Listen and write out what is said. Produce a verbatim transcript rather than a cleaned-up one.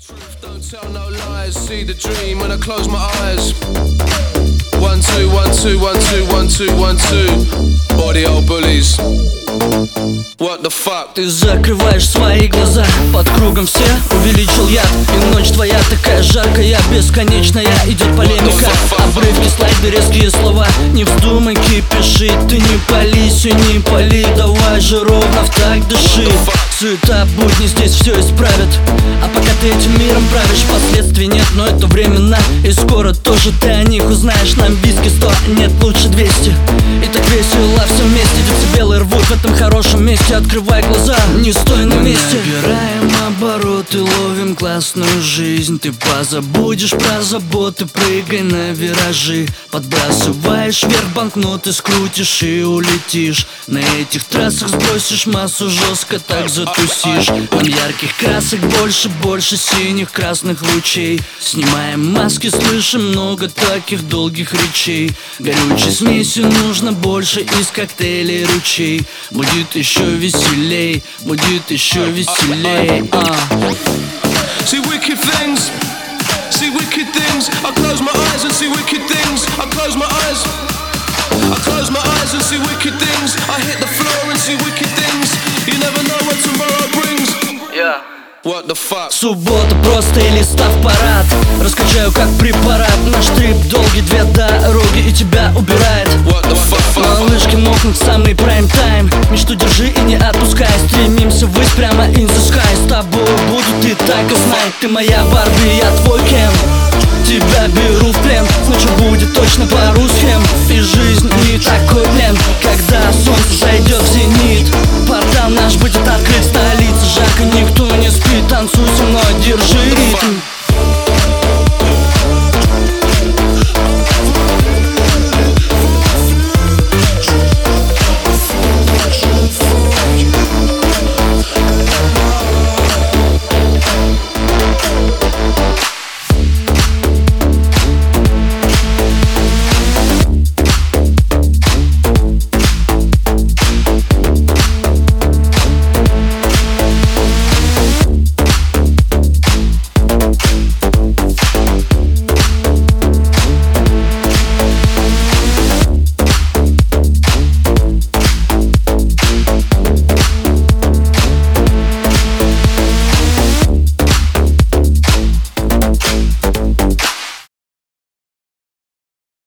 Don't tell no lies, see the dream when I close my eyes. One, two, one, two, one, two, one, two, one, two. All the old bullies. What the fuck? Ты закрываешь свои глаза, под кругом все увеличил яд. И ночь твоя такая жаркая, бесконечная, идет полемика. Обрывки, слайды, резкие слова. Не вздумай кипишить, ты не пались и не пали. Давай же ровно в так дыши. Суета, будни здесь все исправят. А пока ты этим миром правишь, последствий нет, но это временно. И скоро тоже ты о них узнаешь. Нам биски сто, нет, лучше двести. И так весело все вместе, децибелы рвут в этом хорошем месте. Открывай глаза, не стой на месте. Мы набираем обороты, ловим классную жизнь. Ты позабудешь про заботы, прыгай на виражи. Подбрасываешь вверх банкноты, скрутишь и улетишь. На этих трассах сбросишь массу, жестко так затусишь. Нам ярких красок больше, больше синих красных лучей. Снимаем маски, слышим много таких долгих речей. Горючей смеси нужно больше, из коктейлей ручей. Будет еще веселей, будет еще веселей. uh. See wicked things, see wicked things. I close my eyes and see wicked things. I close my eyes, I close my eyes and see wicked things. I hit the floor and see wicked things. You never know what tomorrow brings. Yeah. What the fuck? Суббота просто или став парад. Раскачаю как препарат. Наш трип долгий, две дороги и тебя убирает. What the fuck? Малышки мокнут в самый прайм-тайм. Мечту держи и не отпускай. Стремимся ввысь прямо in the sky. С тобой буду, ты так и знай. Ты моя Барби, я твой Кен. Тебя беру в плен. Ночью будет точно по-русски. И жизнь не такой плен. Когда солнце зайдет в зенит, портал наш будет открыт. Столица жарко, никто не спит. Танцуй со мной, держи.